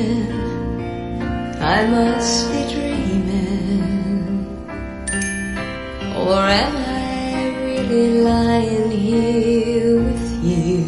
dreaming, I must be dreaming, or am I really lying here with you?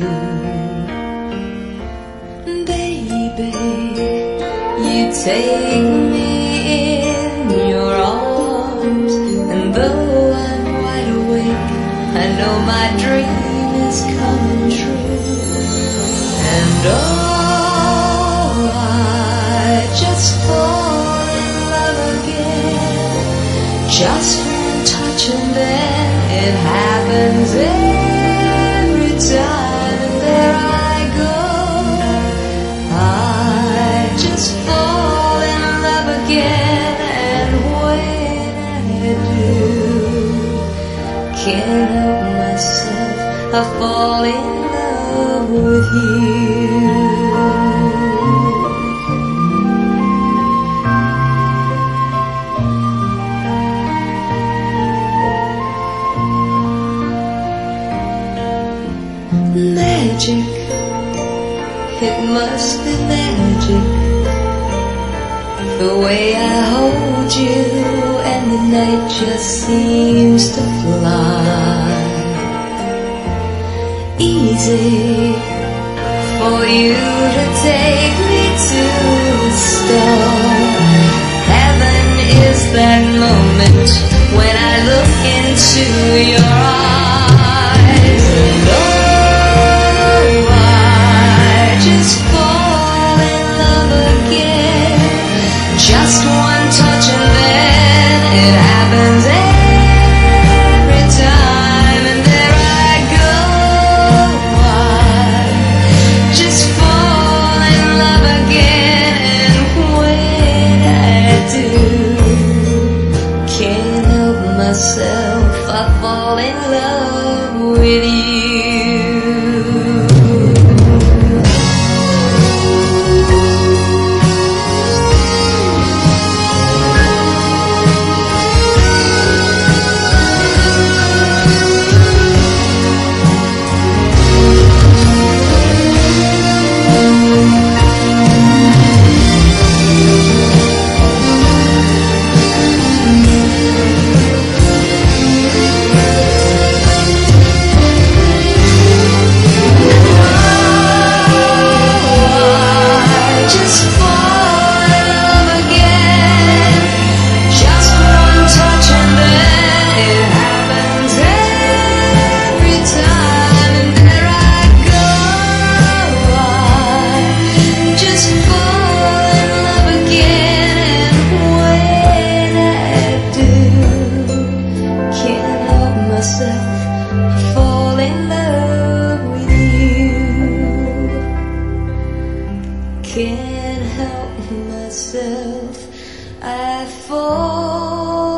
Baby, you take me in your arms, and though I'm wide awake, I know my dream is coming true. And oh, I just fall in love again, just one touch and then it happens every time, and there I go. I just fall in love again, and when I do, can't help myself, I fall in love with you. Magic, it must be magic, the way I hold you and the night just seems to fly. Easy for you to take me to the stone. Heaven is that moment when I look into your eyes, and oh, I just fall in love again, just one touch and then it happens every time, and there I go. I just fall in love again, and when I do, can't help myself, I fall in love with you. Can't help myself, I fall